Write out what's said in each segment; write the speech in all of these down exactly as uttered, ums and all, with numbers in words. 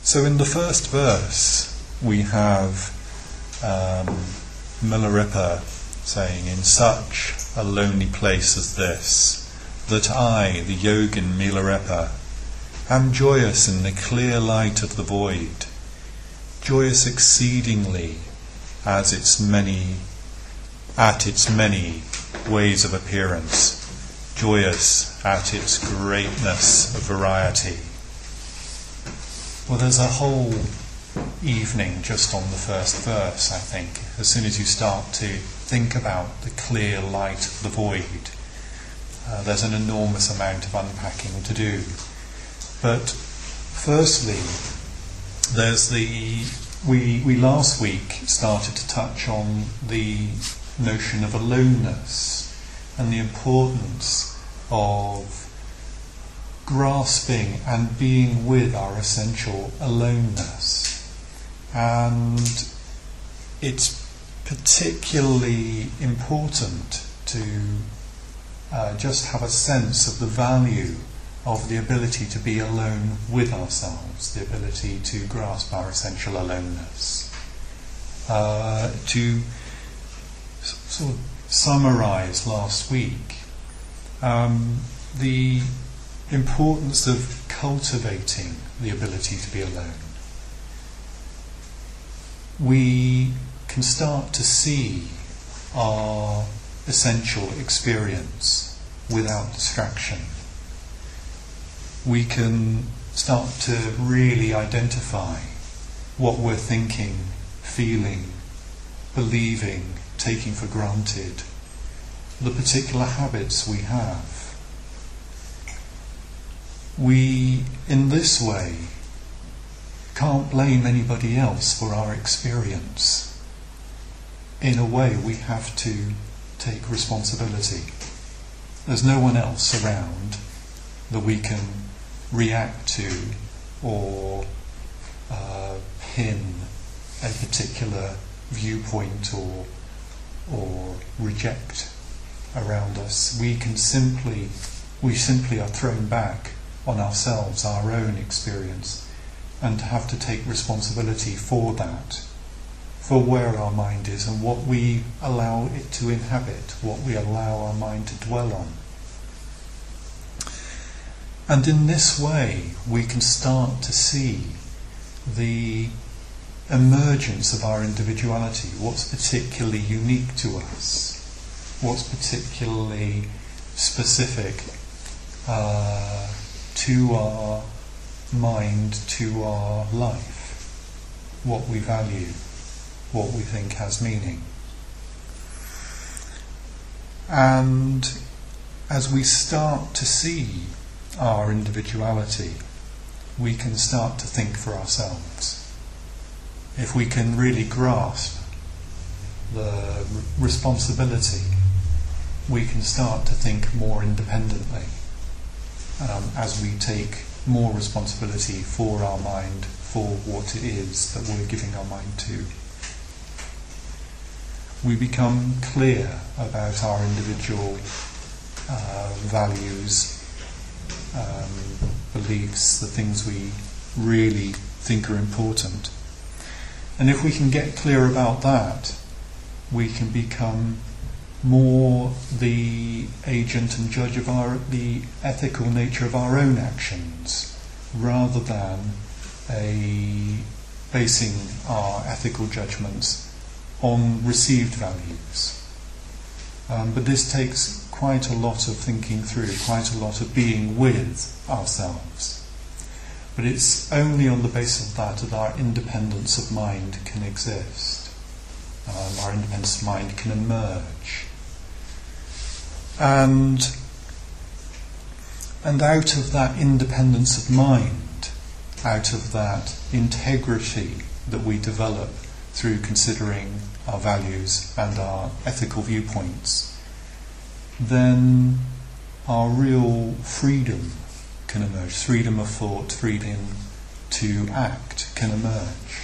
So in the first verse we have um, Milarepa saying, in such a lonely place as this, that I, the yogin Milarepa, am joyous in the clear light of the void, joyous exceedingly as its many, at its many ways of appearance, joyous at its greatness of variety. Well, there's a whole evening just on the first verse, I think. As soon as you start to think about the clear light of the void, uh, there's an enormous amount of unpacking to do. But firstly, there's the we we last week started to touch on the notion of aloneness and the importance of grasping and being with our essential aloneness. And it's particularly important to uh, just have a sense of the value of the ability to be alone with ourselves, the ability to grasp our essential aloneness. Uh, to s- sort of summarize last week, um, the importance of cultivating the ability to be alone. We can start to see our essential experience without distraction. We can start to really identify what we're thinking, feeling, believing, taking for granted, the particular habits we have. We, in this way, can't blame anybody else for our experience. In a way, we have to take responsibility. There's no one else around that we can react to or uh, pin a particular viewpoint or or reject around us. We can simply, we simply are thrown back on ourselves, our own experience, and have to take responsibility for that, for where our mind is and what we allow it to inhabit, what we allow our mind to dwell on. And in this way, we can start to see the emergence of our individuality, what's particularly unique to us, what's particularly specific uh, to our mind, to our life, what we value, what we think has meaning. And as we start to see our individuality, we can start to think for ourselves. If we can really grasp the responsibility, we can start to think more independently um, as we take more responsibility for our mind, for what it is that we're giving our mind to. We become clear about our individual uh, values, um, beliefs, the things we really think are important. And if we can get clear about that, we can become more the agent and judge of our the ethical nature of our own actions, rather than a basing our ethical judgments on received values. Um, but this takes quite a lot of thinking through, quite a lot of being with ourselves. But it's only on the basis of that that our independence of mind can exist. Um, our independence of mind can emerge. And, and out of that independence of mind, out of that integrity that we develop through considering our values and our ethical viewpoints, then our real freedom can emerge. Freedom of thought, freedom to act can emerge.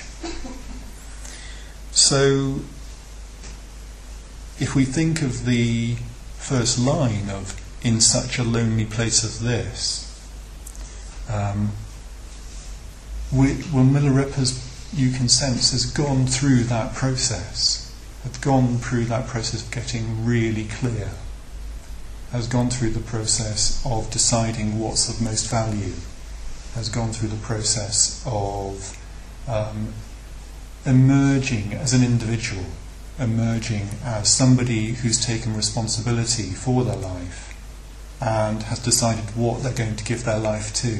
So, if we think of the first line of "in such a lonely place as this," um, we, well, Milarepa's, you can sense, has gone through that process, has gone through that process of getting really clear, has gone through the process of deciding what's of most value, has gone through the process of um, emerging as an individual, emerging as somebody who's taken responsibility for their life and has decided what they're going to give their life to.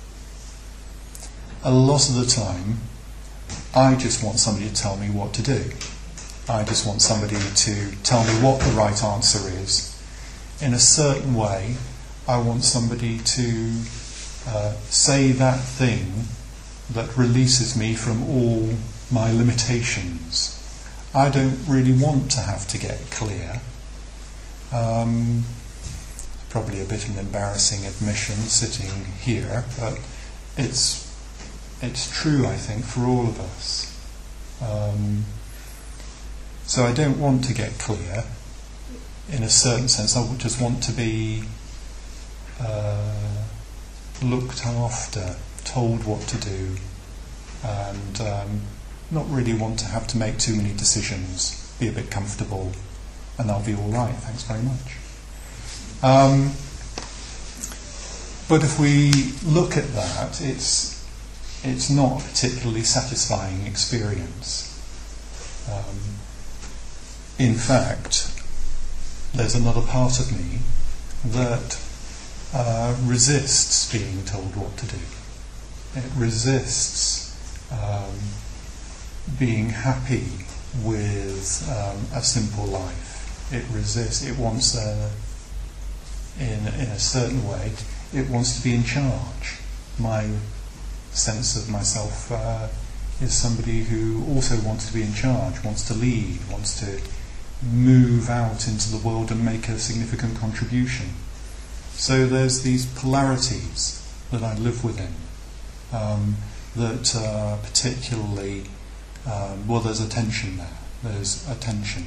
A lot of the time, I just want somebody to tell me what to do. I just want somebody to tell me what the right answer is. In a certain way, I want somebody to uh, say that thing that releases me from all my limitations. I don't really want to have to get clear. Um, probably a bit of an embarrassing admission sitting here, but it's it's true, I think, for all of us. Um, so I don't want to get clear. In a certain sense, I would just want to be uh, looked after, told what to do, and um, not really want to have to make too many decisions, be a bit comfortable, and I'll be all right, thanks very much. Um, but if we look at that, it's it's not a particularly satisfying experience. Um, in fact, there's another part of me that uh, resists being told what to do. It resists um, being happy with um, a simple life. It resists, it wants a, in, in a certain way, it wants to be in charge. My sense of myself uh, is somebody who also wants to be in charge, wants to lead, wants to move out into the world and make a significant contribution. So there's these polarities that I live within um, that uh, particularly, um, well, there's a tension there. There's a tension.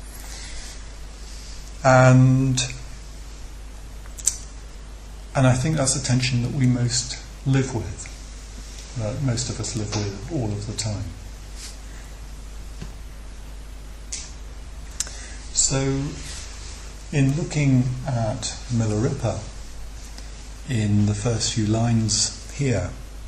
And and I think that's a tension that we most live with, that most of us live with all of the time. So, in looking at Milarepa in the first few lines here,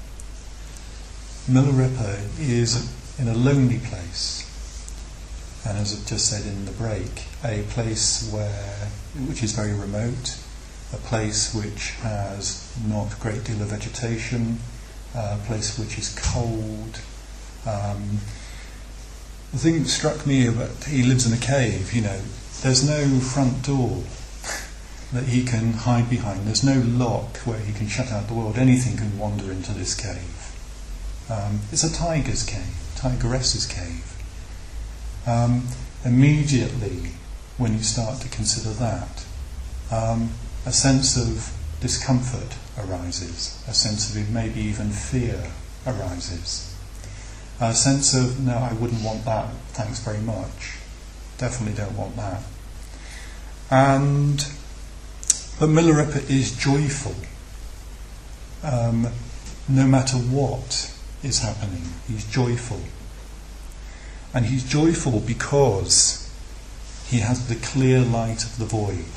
Milarepa is in a lonely place, and as I've just said in the break, a place where which is very remote, a place which has not a great deal of vegetation, a place which is cold. Um, The thing that struck me about he lives in a cave, you know, there's no front door that he can hide behind. There's no lock where he can shut out the world. Anything can wander into this cave. Um, it's a tiger's cave, tigeress's cave. Um, immediately, when you start to consider that, um, a sense of discomfort arises, a sense of maybe even fear arises. A sense of, no, I wouldn't want that, thanks very much. Definitely don't want that. And, but Milarepa is joyful, um, no matter what is happening. He's joyful. And he's joyful because he has the clear light of the void.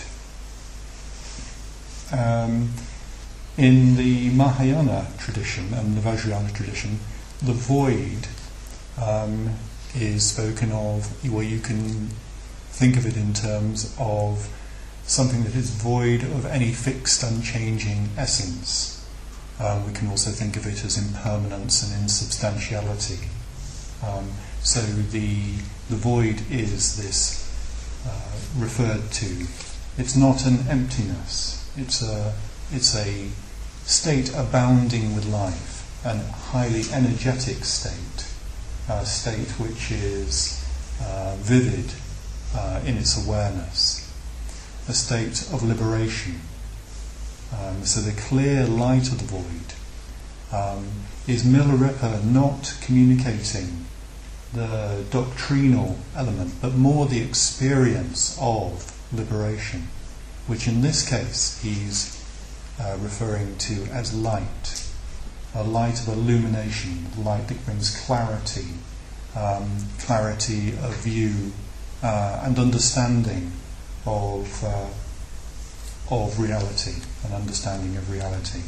Um, in the Mahayana tradition and the Vajrayana tradition, the void um, is spoken of, where you can think of it in terms of something that is void of any fixed, unchanging essence. Um, we can also think of it as impermanence and insubstantiality. Um, so the the void is this uh, referred to. It's not an emptiness. It's a it's a state abounding with life. A highly energetic state, a state which is uh, vivid uh, in its awareness, a state of liberation. Um, so the clear light of the void um, is Milarepa not communicating the doctrinal element, but more the experience of liberation, which in this case he's uh, referring to as light. a light of illumination, light that brings clarity, um, clarity of view uh, and understanding of uh, of reality, an understanding of reality.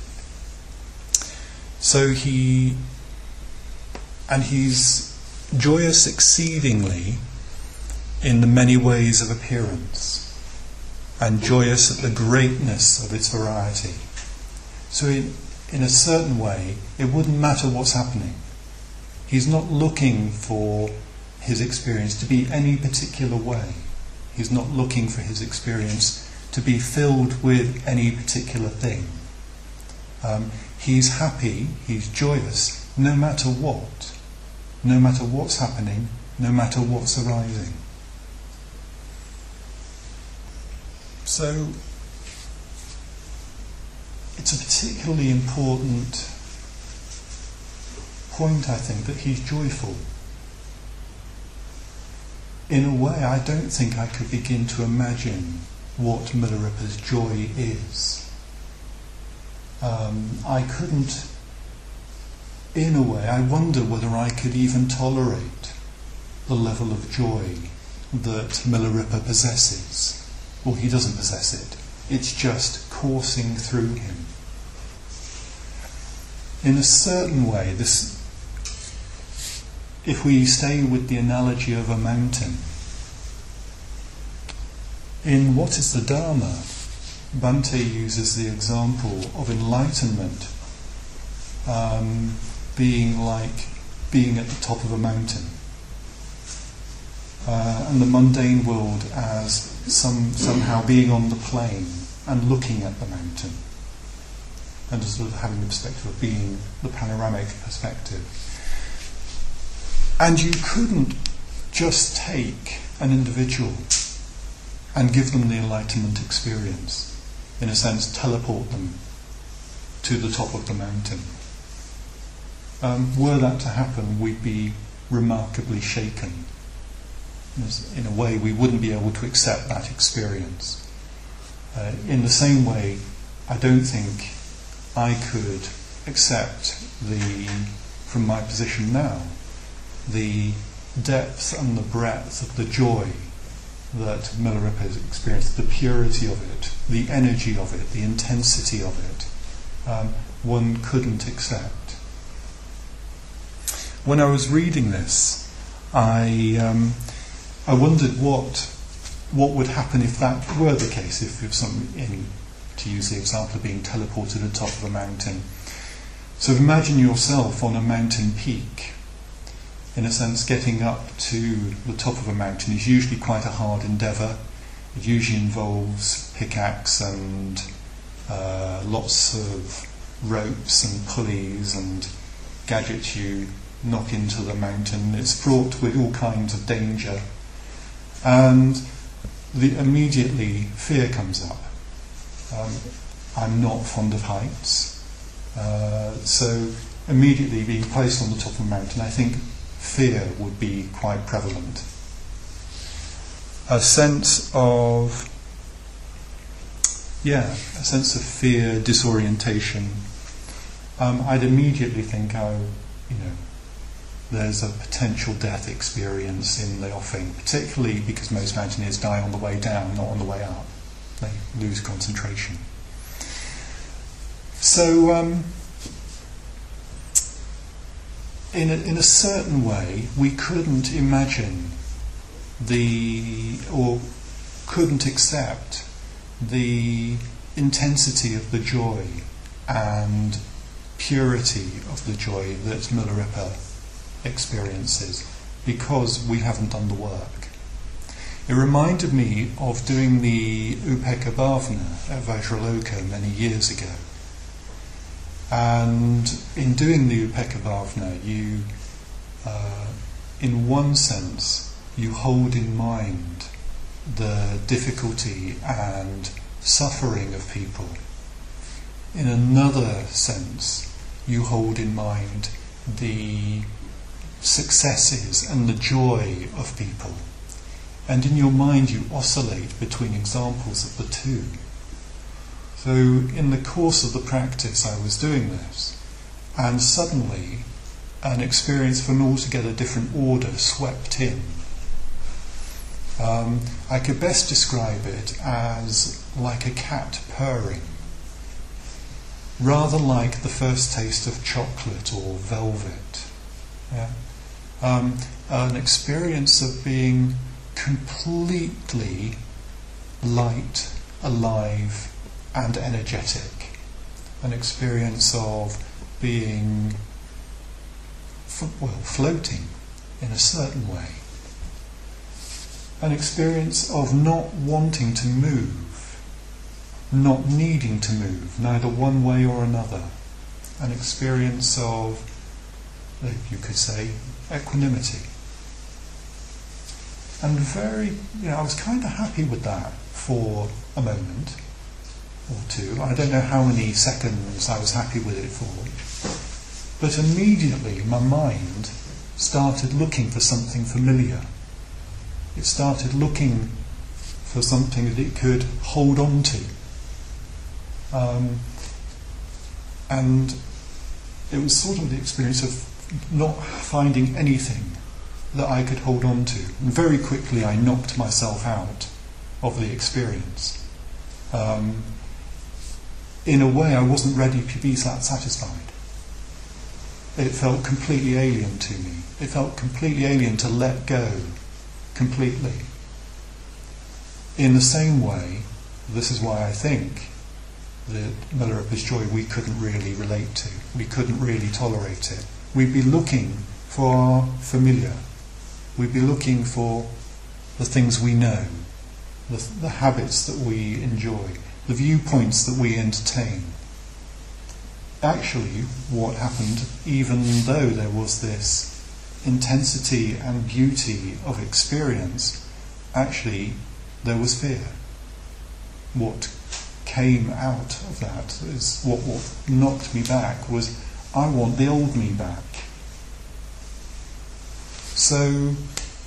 So he, and he's joyous exceedingly in the many ways of appearance, and joyous at the greatness of its variety. So in, in a certain way, it wouldn't matter what's happening. He's not looking for his experience to be any particular way. He's not looking for his experience to be filled with any particular thing. Um, he's happy, he's joyous, no matter what, no matter what's happening, no matter what's arising. So, it's a particularly important point, I think, that he's joyful. In a way, I don't think I could begin to imagine what Milarepa's joy is. Um, I couldn't, in a way, I wonder whether I could even tolerate the level of joy that Milarepa possesses. Well, he doesn't possess it. It's just coursing through him. In a certain way, this, if we stay with the analogy of a mountain, in What is the Dharma, Bhante uses the example of enlightenment um, being like being at the top of a mountain, uh, and the mundane world as some somehow being on the plain and looking at the mountain, and sort of having the perspective of being the panoramic perspective. And you couldn't just take an individual and give them the enlightenment experience, in a sense teleport them to the top of the mountain. Um, were that to happen, we'd be remarkably shaken. In a way, we wouldn't be able to accept that experience. Uh, in the same way, I don't think I could accept the, from my position now, the depth and the breadth of the joy that Milarepa has experienced, the purity of it, the energy of it, the intensity of it, um, one couldn't accept. When I was reading this, I um, I wondered what what would happen if that were the case, if, if some, in, to use the example of being teleported to the top of a mountain. So imagine yourself on a mountain peak. In a sense, getting up to the top of a mountain is usually quite a hard endeavour. It usually involves pickaxe and uh, lots of ropes and pulleys and gadgets you knock into the mountain. It's fraught with all kinds of danger. And the, immediately fear comes up. Um, I'm not fond of heights. Uh, so immediately being placed on the top of a mountain, I think fear would be quite prevalent. A sense of, yeah, a sense of fear, disorientation. Um, I'd immediately think, oh, you know, there's a potential death experience in the offing, particularly because most mountaineers die on the way down, not on the way up. They lose concentration. So, um, In a, in a certain way, we couldn't imagine the, or couldn't accept the intensity of the joy and purity of the joy that Milarepa experiences, because we haven't done the work. It reminded me of doing the Upekkha Bhavana at Vajraloka many years ago. And in doing the Upekkha Bhavana, you, uh, in one sense, you hold in mind the difficulty and suffering of people. In another sense, you hold in mind the successes and the joy of people. And in your mind, you oscillate between examples of the two. So in the course of the practice I was doing this, and suddenly an experience of an altogether different order swept in. Um, I could best describe it as like a cat purring, rather like the first taste of chocolate or velvet. Yeah? Um, an experience of being completely light, alive and energetic. An experience of being, well, floating in a certain way. An experience of not wanting to move, not needing to move, neither one way or another. An experience of, you could say, equanimity. And very, you know, I was kind of happy with that for a moment or two. I don't know how many seconds I was happy with it for. But immediately my mind started looking for something familiar. It started looking for something that it could hold on to. Um, and it was sort of the experience of not finding anything that I could hold on to. And very quickly I knocked myself out of the experience. Um, in a way I wasn't ready to be that satisfied. It felt completely alien to me. It felt completely alien to let go completely. In the same way, this is why I think that Milarepa's joy we couldn't really relate to. We couldn't really tolerate it. We'd be looking for our familiar. We'd be looking for the things we know, the, the habits that we enjoy, the viewpoints that we entertain. Actually, what happened, even though there was this intensity and beauty of experience, actually there was fear. What came out of that is what, what knocked me back was, I want the old me back. So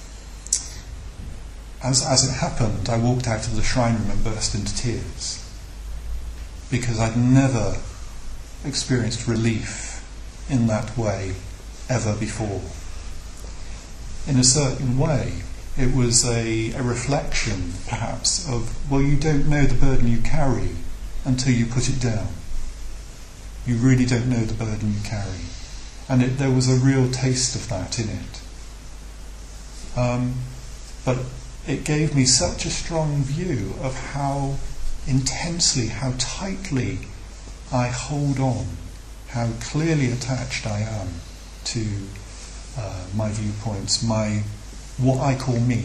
as, as it happened, I walked out of the shrine room and burst into tears, because I'd never experienced relief in that way ever before. In a certain way, it was a, a reflection, perhaps, of, well, you don't know the burden you carry until you put it down. You really don't know the burden you carry. And it, there was a real taste of that in it. Um, but it gave me such a strong view of how intensely, how tightly I hold on, how clearly attached I am to uh, my viewpoints, my what I call me.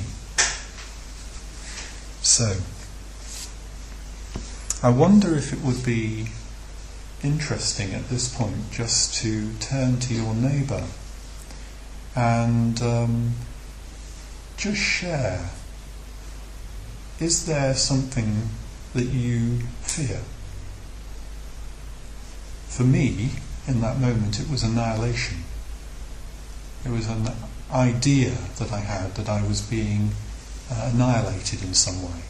So, I wonder if it would be interesting at this point just to turn to your neighbour and um, just share. Is there something that you fear? For me, in that moment, it was annihilation. It was an idea that I had that I was being uh, annihilated in some way.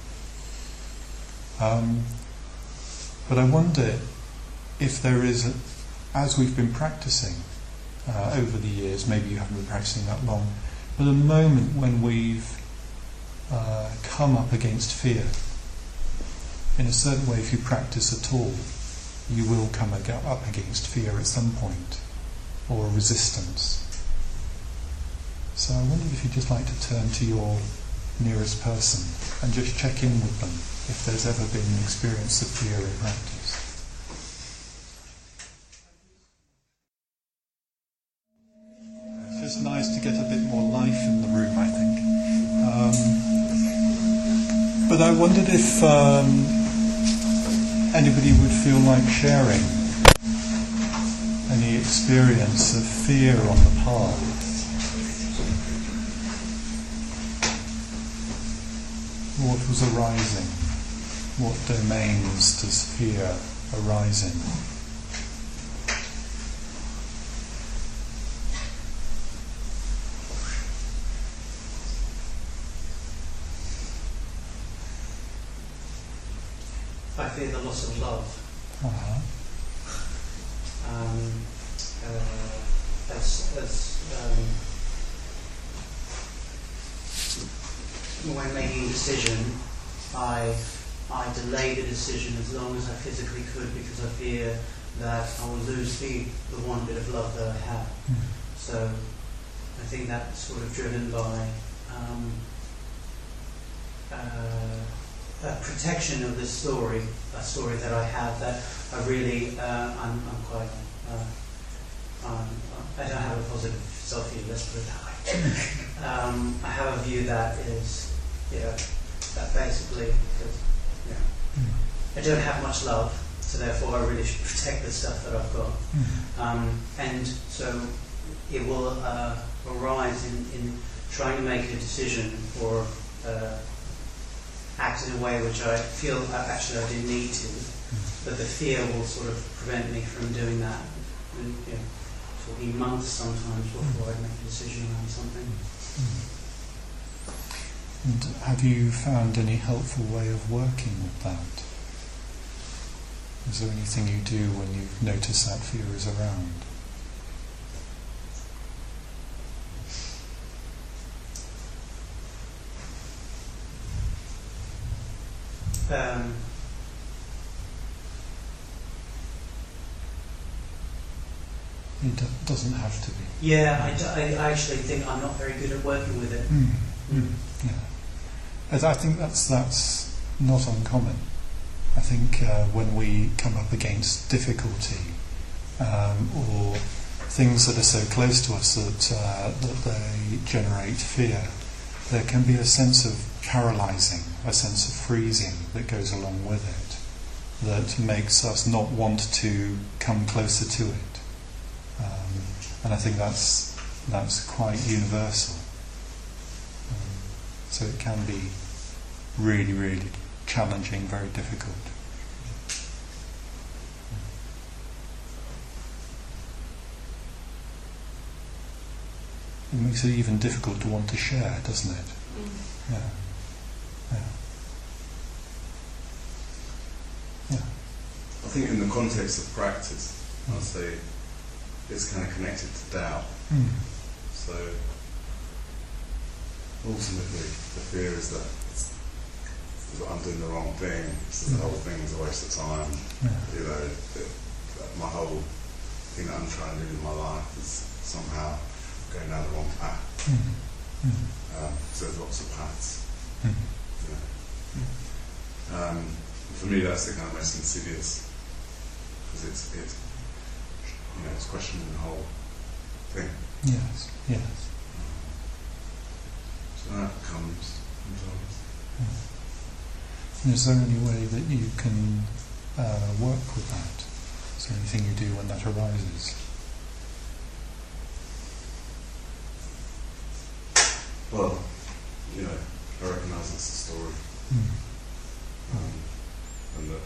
Um, but I wonder if there is, a, as we've been practicing uh, over the years, maybe you haven't been practicing that long, but a moment when we've uh, come up against fear. In a certain way, if you practice at all, you will come up against fear at some point, or resistance. So I wondered if you'd just like to turn to your nearest person and just check in with them if there's ever been an experience of fear in practice. It's just nice to get a bit more life in the room, I think. Um, but I wondered if um, anybody would feel like sharing any experience of fear on the path. What was arising? What domains does fear arise in? I fear the loss of love. Uh-huh. Um, as, as um, when making a decision, I I delay the decision as long as I physically could because I fear that I will lose the, the one bit of love that I have. Mm. So I think that's sort of driven by um, uh, a protection of this story, a story that I have that I really, uh, I'm, I'm quite, uh, um, I don't have a positive self-view, let's put it that way. um, I have a view that is, you know, that basically, because, you know, mm. I don't have much love, so therefore I really should protect the stuff that I've got. Mm. Um, and so it will uh, arise in, in trying to make a decision or uh, act in a way which I feel uh, actually I didn't need to, mm. but the fear will sort of prevent me from doing that. And, you know, talking months sometimes before I make a decision around something. Mm. And have you found any helpful way of working with that? Is there anything you do when you notice that fear is around? Um, it do- doesn't have to be. Yeah, I, d- I actually think I'm not very good at working with it. Mm. Mm. Yeah. I think that's that's not uncommon. I think uh, when we come up against difficulty um, or things that are so close to us that uh, that they generate fear, there can be a sense of paralysing, a sense of freezing that goes along with it, that makes us not want to come closer to it. Um, and I think that's that's quite universal. Um, so it can be really, really challenging, very difficult. It makes it even difficult to want to share, doesn't it? Mm. Yeah. Yeah. Yeah. I think in the context of practice, mm. I'd say it's kind of connected to doubt. Mm. So ultimately, the fear is that I'm doing the wrong thing, so the whole thing is a waste of time. Yeah. You know, it, my whole thing that I'm trying to do in my life is somehow going down the wrong path. Mm-hmm. Mm-hmm. Um, so there's lots of paths. Mm-hmm. You know. Mm-hmm. um, for me, that's the kind of most insidious, because it's it, you know, it's questioning the whole thing. Yes, yes. So that comes sometimes. Mm. Is there any way that you can uh, work with that? Is there anything you do when that arises? Well, you know, I recognise it's a story, mm. um, and that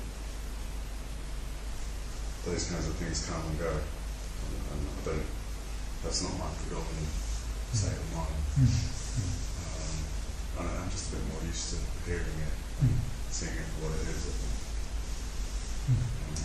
those kinds of things come and go, and, and I don't. That's not my forgotten state of mind. Mm. Um, and I'm just a bit more used to hearing it. Mm. Seeing it for what it is, I think. Mm. Um,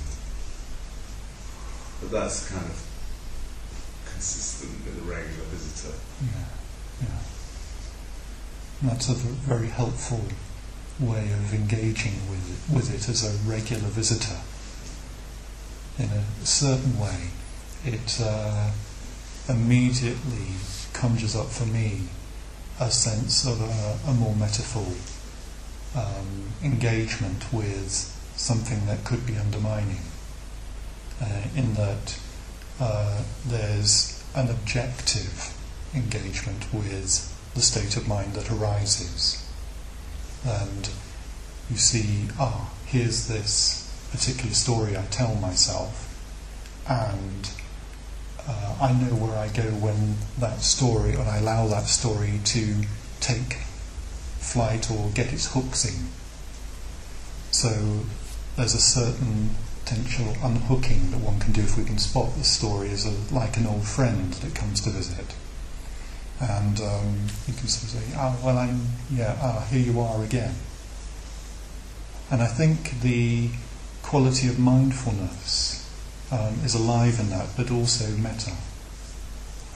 but that's kind of consistent with a regular visitor. Yeah, yeah. And that's a very helpful way of engaging with it, with it as a regular visitor. In a certain way, it uh, immediately conjures up for me a sense of a, a more metaphor Um, engagement with something that could be undermining, uh, in that uh, there's an objective engagement with the state of mind that arises, and you see, ah, here's this particular story I tell myself, and uh, I know where I go when that story, or I allow that story to take flight or get its hooks in. So there's a certain potential unhooking that one can do if we can spot the story as a, like an old friend that comes to visit. And um, you can sort of say, ah, well, I'm, yeah, ah, here you are again. And I think the quality of mindfulness um, is alive in that, but also meta.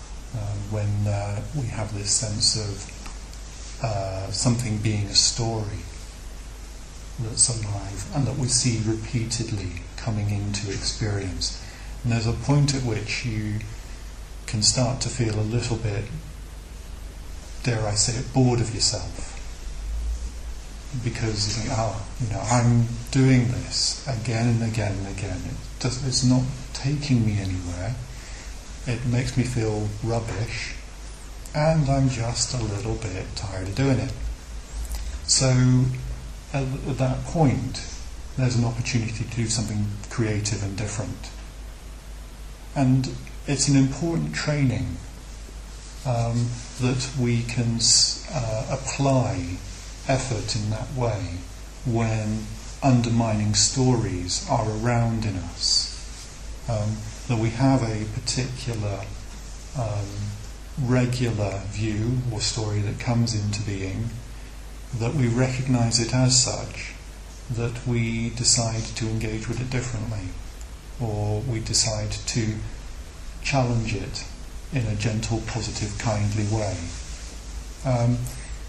when uh, we have this sense of uh, something being a story that's alive and that we see repeatedly coming into experience. And there's a point at which you can start to feel a little bit, dare I say it, bored of yourself. Because you think, ah, you know, I'm doing this again and again and again. It does, it's not taking me anywhere. It makes me feel rubbish, and I'm just a little bit tired of doing it. So, at, at that point, there's an opportunity to do something creative and different. And it's an important training um, that we can uh, apply effort in that way when undermining stories are around in us. Um, that we have a particular um, regular view or story that comes into being, that we recognise it as such, that we decide to engage with it differently, or we decide to challenge it in a gentle, positive, kindly way. Um,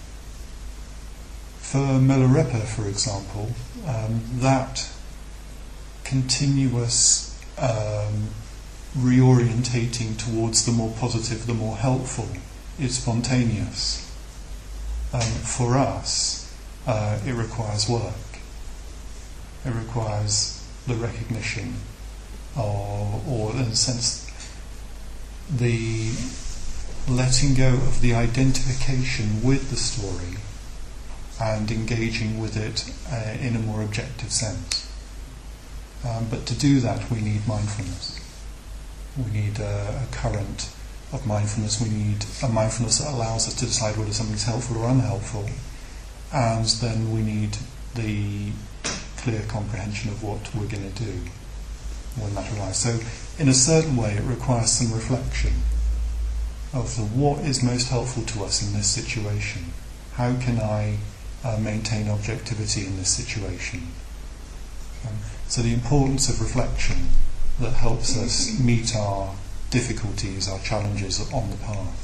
For Milarepa, for example, um, that continuous um, reorientating towards the more positive, the more helpful, is spontaneous. Um, for us, uh, it requires work. It requires the recognition, or, or in a sense, the letting go of the identification with the story and engaging with it uh, in a more objective sense. Um, but to do that, we need mindfulness. We need a, a current of mindfulness. We need a mindfulness that allows us to decide whether something's helpful or unhelpful. And then we need the clear comprehension of what we're going to do when that arises. So, in a certain way, it requires some reflection of the, what is most helpful to us in this situation. How can I Uh, maintain objectivity in this situation? Um, so the importance of reflection that helps us meet our difficulties, our challenges on the path.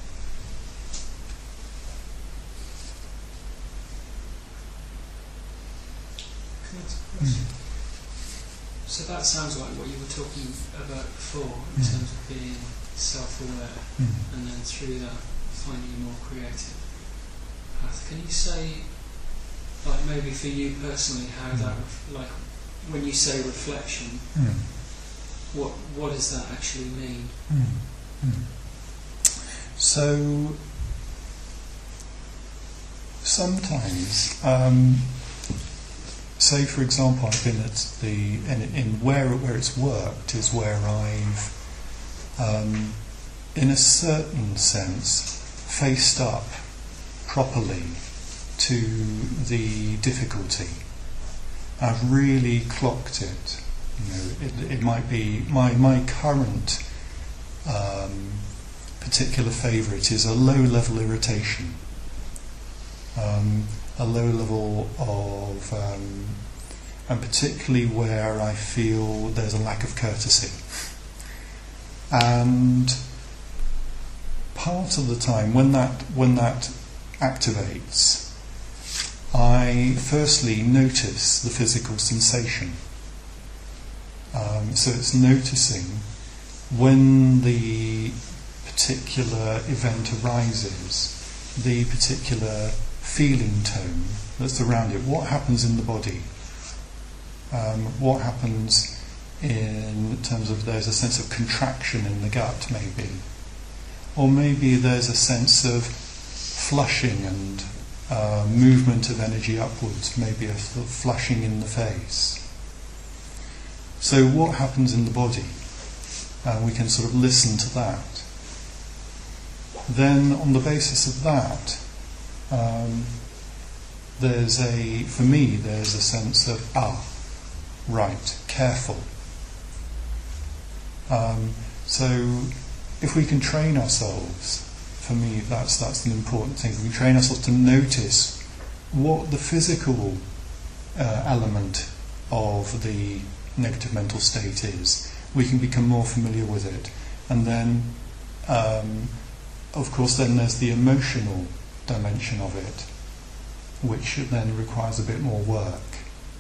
Can I ask a question? Mm. So that sounds like what you were talking about before in mm. terms of being self-aware mm. and then through that finding a more creative path. Can you say, like maybe for you personally, how mm. that, like when you say reflection, mm. what what does that actually mean? Mm. Mm. So sometimes, um, say for example, I've been at the in, in where where it's worked is where I've, um, in a certain sense, faced up properly to the difficulty. I've really clocked it. You know, it, it might be my my current um, particular favourite is a low-level irritation, um, a low level of, um, and particularly where I feel there's a lack of courtesy. And part of the time when that when that activates, I firstly notice the physical sensation. Um, so it's noticing when the particular event arises, the particular feeling tone that's around it. What happens in the body? Um, what happens in terms of there's a sense of contraction in the gut, maybe. Or maybe there's a sense of flushing and uh, movement of energy upwards, maybe a sort of flushing in the face. So what happens in the body? Uh, we can sort of listen to that. Then on the basis of that, um, there's a, for me, there's a sense of, ah, right, careful. Um, so if we can train ourselves, for me that's that's an important thing. If we train ourselves to notice what the physical uh, element of the negative mental state is, we can become more familiar with it, and then um, of course, then there's the emotional dimension of it, which then requires a bit more work,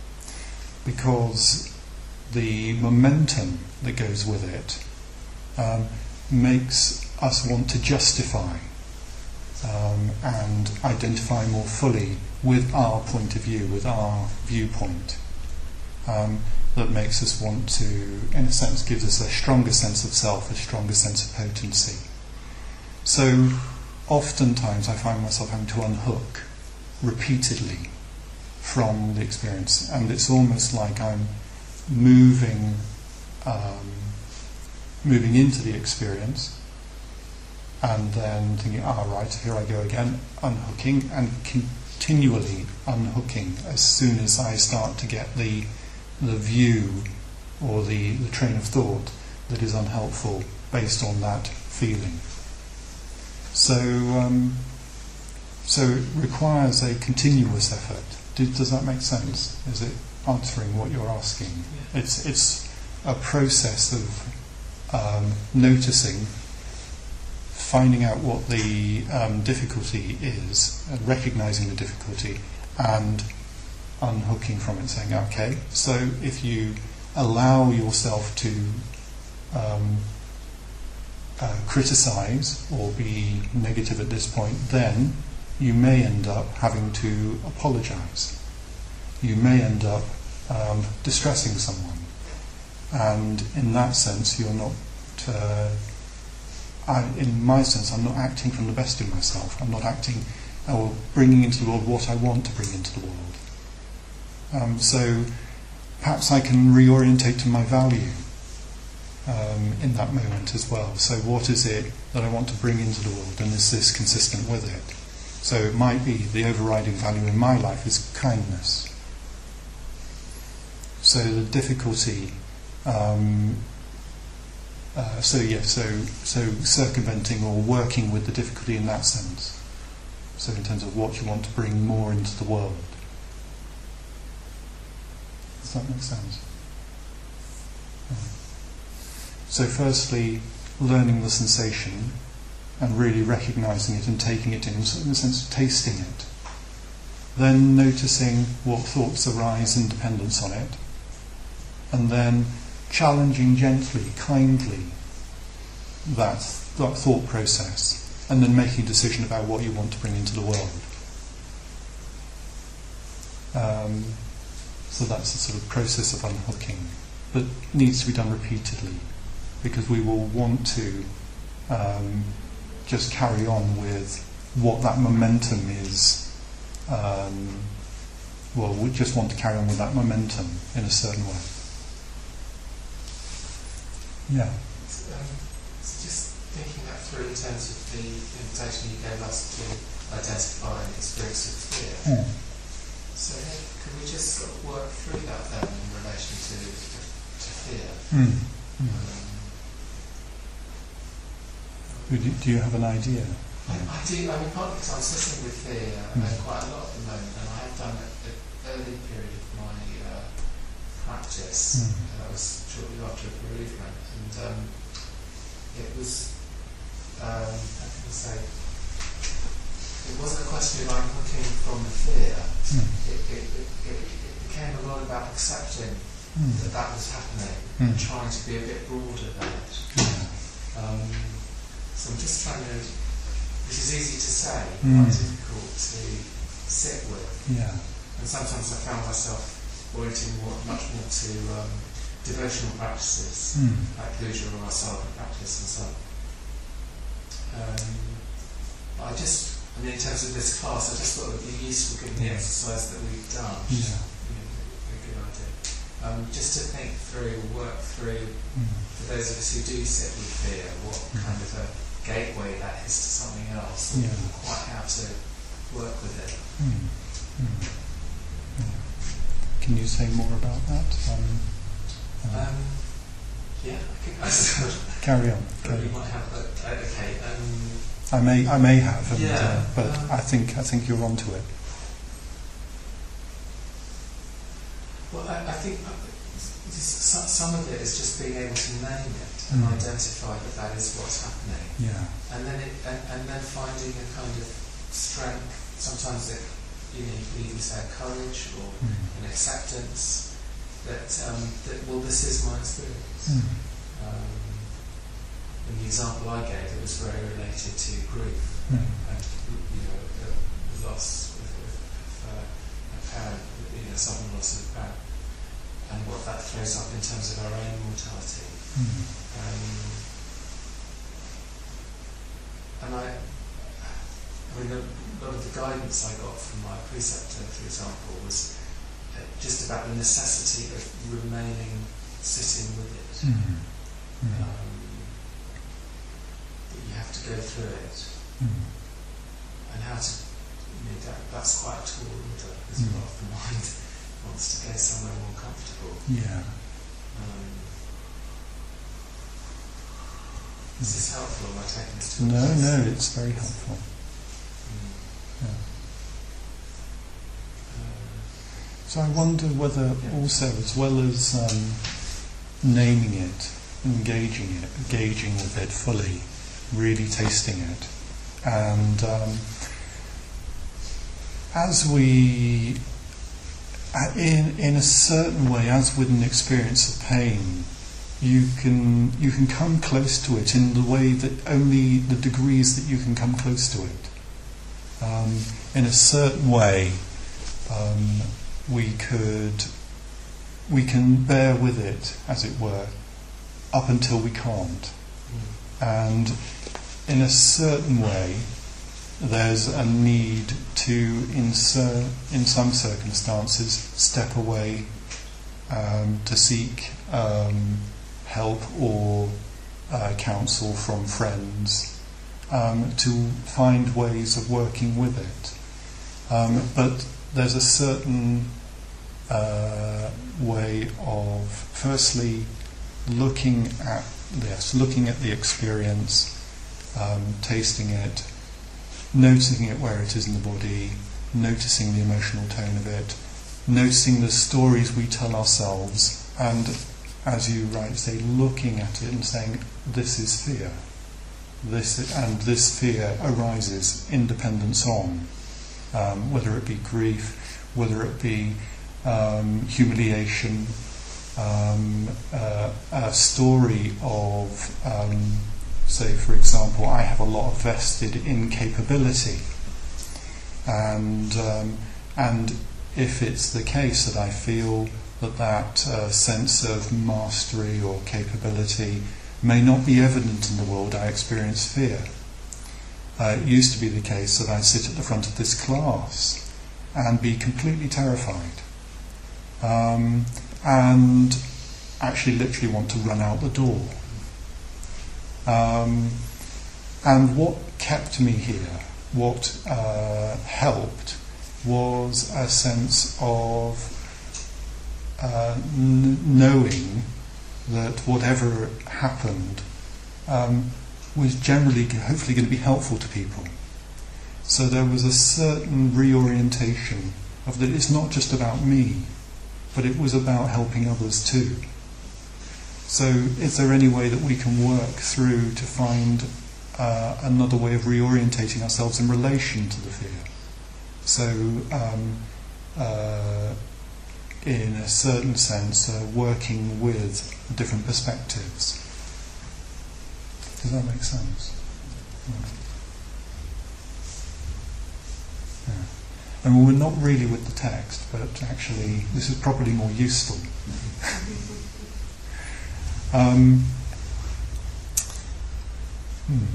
because the momentum that goes with it um, makes us want to justify um, and identify more fully with our point of view, with our viewpoint. Um, that makes us want to, in a sense, gives us a stronger sense of self, a stronger sense of potency. So oftentimes I find myself having to unhook repeatedly from the experience, and it's almost like I'm moving um, moving into the experience and then thinking, ah, right, here I go again, unhooking, and continually unhooking as soon as I start to get the the view or the, the train of thought that is unhelpful based on that feeling. So um, so it requires a continuous effort. Do, does that make sense? Is it answering what you're asking? Yeah. It's it's a process of um, noticing, finding out what the um, difficulty is, and recognising the difficulty, and unhooking from it, saying, okay, so if you allow yourself to um, uh, criticise or be negative at this point, then you may end up having to apologise. You may end up um, distressing someone, and in that sense you're not uh, I, in my sense I'm not acting from the best in myself. I'm not acting or bringing into the world what I want to bring into the world. Um, so perhaps I can reorientate to my value um, in that moment as well. So what is it that I want to bring into the world, and is this consistent with it? So it might be the overriding value in my life is kindness. So the difficulty, um, uh, so yeah, so so circumventing or working with the difficulty in that sense. So in terms of what you want to bring more into the world. Does that make sense? Yeah. So firstly, learning the sensation and really recognising it and taking it in, in the sense of tasting it. Then noticing what thoughts arise in dependence on it. And then challenging gently, kindly that, that thought process. And then making a decision about what you want to bring into the world. Um, So that's a sort of process of unhooking, but needs to be done repeatedly, because we will want to um, just carry on with what that momentum is. Um, well, we just want to carry on with that momentum in a certain way. Yeah. So, um, so just thinking that through in terms of the invitation you gave us to identify an experience of fear. Mm. So could we just sort of work through that then in relation to, to, to fear? Mm. Mm. Um, Do, do you have an idea? I, I do, I mean, partly because I was listening with fear uh, Mm. quite a lot at the moment, and I have done it at the early period of my uh, practice, Mm. and that was shortly after a bereavement, and um, it was, um, how can I say, it wasn't a question of unhooking from the fear. Mm. It, it, it, it, it became a lot about accepting Mm. that that was happening Mm. and trying to be a bit broader than it. Yeah. Um, so I'm just trying to, which is easy to say, Mm. quite difficult to sit with. Yeah. And sometimes I found myself orienting more, much more to um, devotional practices, Mm. like puja or asana practice and so on. Um, I just, I mean, in terms of this class, I just thought it would be useful given the exercise that we've done, which Yeah. is you know, a good idea. Um, just to think through, work through, Mm. for those of us who do sit with fear, what Mm. kind of a gateway that is to something else, and Yeah. quite how to work with it. Mm. Mm. Yeah. Can you say more about that? Um, uh, Um, yeah, I think I sort of carry on. thought Carry you on. might have, but, uh, okay. Um, I may, I may have, and, Yeah, uh, but um, I think, I think you're onto it. well, I, I think uh, s- some of it is just being able to name it. and Mm. identify that that is what's happening. Yeah. And then it, and, and then finding a kind of strength. Sometimes it, you know, you could even say a courage or Mm. an acceptance that um, that well, this is my experience. Mm. Um, and the example I gave, it was very related to grief Mm. and you know the, the loss of, of, of uh, a parent, you know, sudden loss of a parent, and what that throws up in terms of our own mortality. Mm. Um, and I, I mean, a lot of the guidance I got from my preceptor, for example, was uh, just about the necessity of remaining sitting with it. Mm. Mm. Um, that you have to go through it, Mm. and how to, you know, that, that's quite a tool, isn't it? Because Mm. a lot of the mind wants to go somewhere more comfortable. Yeah. Um, is this helpful? Am I taking this to a No, place? no, it's very helpful. Mm. Yeah. Um, So I wonder whether also, as well as um, naming it, engaging it, engaging with it fully, really tasting it, and um, as we, uh, in in a certain way, as with an experience of pain, you can you can come close to it in the way that only the degrees that you can come close to it. Um, in a certain way, um, we could we can bear with it, as it were, up until we can't. And in a certain way, there's a need to, in, cer- in some circumstances, step away um, to seek um, help or uh, counsel from friends, um, to find ways of working with it. Um, but there's a certain uh, way of, firstly, looking at this, looking at the experience, um, tasting it, noticing it where it is in the body, noticing the emotional tone of it, noticing the stories we tell ourselves, and, as you rightly say, looking at it and saying, this is fear. This and this fear arises in dependence on, um, whether it be grief, whether it be um, humiliation, um, uh, a story of, um, say, for example, I have a lot of vested incapability, and um, and if it's the case that I feel that that uh, sense of mastery or capability may not be evident in the world, I experience fear. Uh, it used to be the case that I'd sit at the front of this class and be completely terrified, um, and actually literally want to run out the door. Um, and what kept me here, what uh, helped, was a sense of uh, n- knowing that whatever happened um, was generally, hopefully, going to be helpful to people. So there was a certain reorientation of that it's not just about me, but it was about helping others too. So is there any way that we can work through to find uh, another way of reorientating ourselves in relation to the fear? So um, uh, in a certain sense, uh, working with different perspectives. Does that make sense? Yeah. And we're not really with the text, but actually this is probably more useful. um, hmm.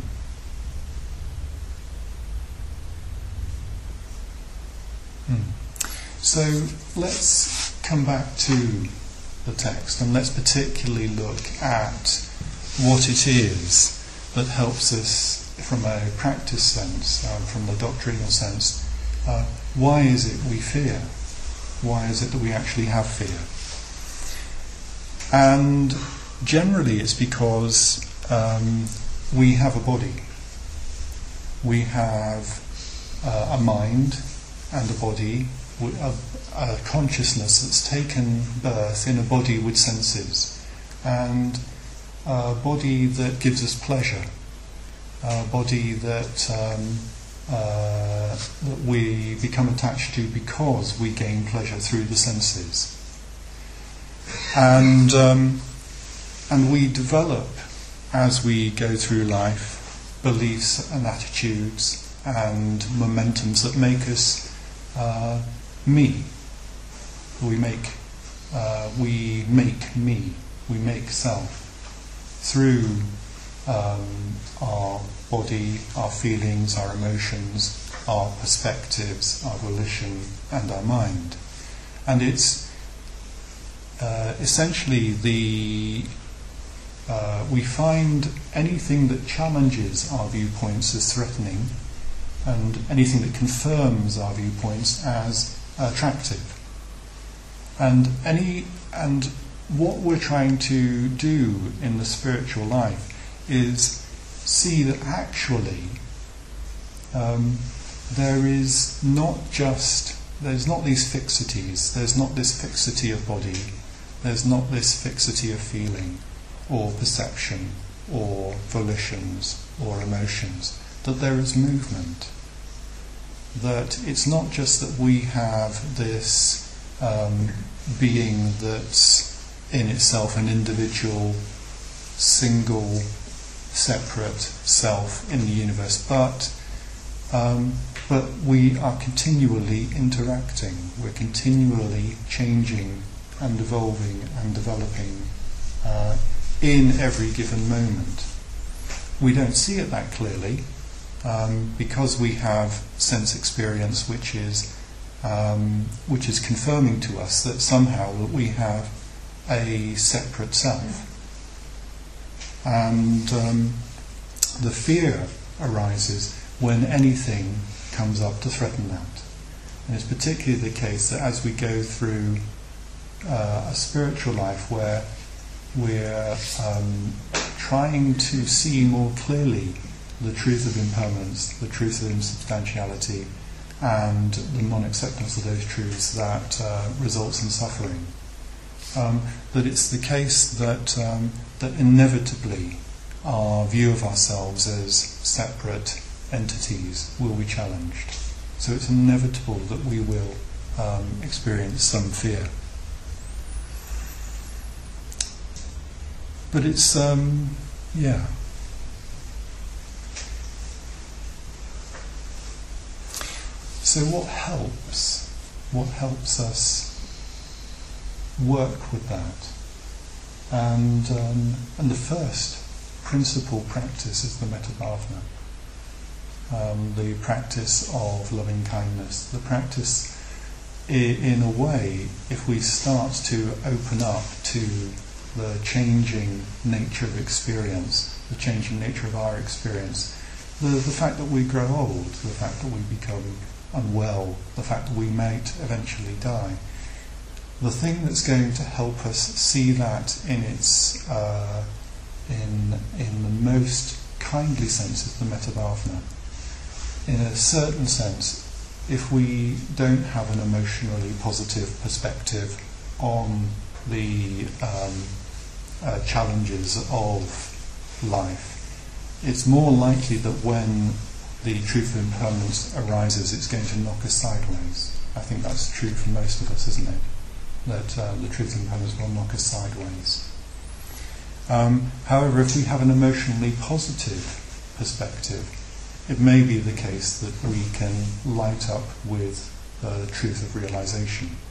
Hmm. So let's come back to the text, and let's particularly look at what it is that helps us from a practice sense, um, from the doctrinal sense. Uh, why is it we fear? Why is it that we actually have fear? And generally it's because um, we have a body. We have uh, a mind and a body, a, a consciousness that's taken birth in a body with senses. And a body that gives us pleasure, a body that um, uh, that we become attached to because we gain pleasure through the senses, and um, and we develop as we go through life beliefs and attitudes and momentums that make us uh, me. We make uh, we make me. We make self through um, our body, our feelings, our emotions, our perspectives, our volition, and our mind. And it's uh, essentially the uh, we find anything that challenges our viewpoints as threatening, and anything that confirms our viewpoints as attractive. And any and what we're trying to do in the spiritual life is see that actually um, there is not just, there's not these fixities, there's not this fixity of body, there's not this fixity of feeling or perception or volitions or emotions, that there is movement. That it's not just that we have this um, being that's in itself an individual, single, separate self in the universe, but um, but we are continually interacting. We're continually changing and evolving and developing uh, in every given moment. We don't see it that clearly um, because we have sense experience, which is um, which is confirming to us that somehow that we have a separate self. And um, the fear arises when anything comes up to threaten that. And it's particularly the case that as we go through uh, a spiritual life where we're um, trying to see more clearly the truth of impermanence, the truth of insubstantiality, and the non-acceptance of those truths that uh, results in suffering. Um, that it's the case that um, that inevitably our view of ourselves as separate entities will be challenged. So it's inevitable that we will um, experience some fear. But it's, um, yeah. So what helps? What helps us work with that? And um, and the first principal practice is the metta bhavana, um, the practice of loving kindness, the practice I- in a way, if we start to open up to the changing nature of experience, the changing nature of our experience, the, the fact that we grow old, the fact that we become unwell, the fact that we might eventually die, the thing that's going to help us see that in its uh, in in the most kindly sense is the metta bhavana. In a certain sense, if we don't have an emotionally positive perspective on the um, uh, challenges of life, it's more likely that when the truth of impermanence arises, it's going to knock us sideways. I think that's true for most of us, isn't it? That uh, the truth of impermanence will knock us sideways. Um, however, if we have an emotionally positive perspective, it may be the case that we can light up with the truth of realization.